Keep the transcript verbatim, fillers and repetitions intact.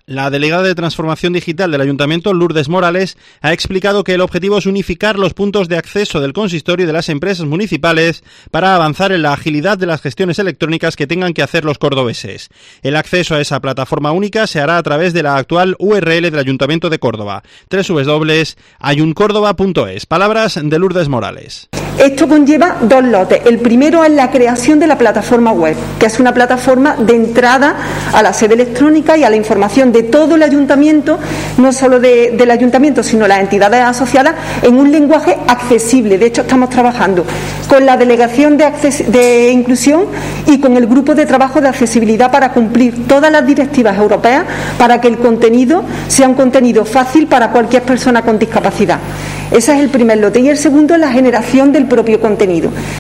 La delegada de Transformación Digital del Ayuntamiento, Lourdes Morales, ha explicado que el objetivo es unificar los puntos de acceso del consistorio y de las empresas municipales para avanzar en la agilidad de las gestiones electrónicas que tengan que hacer los cordobeses. El acceso a esa plataforma única se hará a través de la actual U R L del Ayuntamiento de Córdoba, doble u doble u doble u punto ayuncórdoba punto es. Palabras de Lourdes Morales. Esto conlleva dos lotes. El primero es la creación de la plataforma web, que es una plataforma de entrada a la sede electrónica y a la información de todo el ayuntamiento, no solo de, del ayuntamiento, sino las entidades asociadas, en un lenguaje accesible. De hecho, estamos trabajando con la Delegación de, Acces- de Inclusión y con el Grupo de Trabajo de Accesibilidad para cumplir todas las directivas europeas para que el contenido sea un contenido fácil para cualquier persona con discapacidad. Ese es el primer lote. Y el segundo es la generación del propio contenido.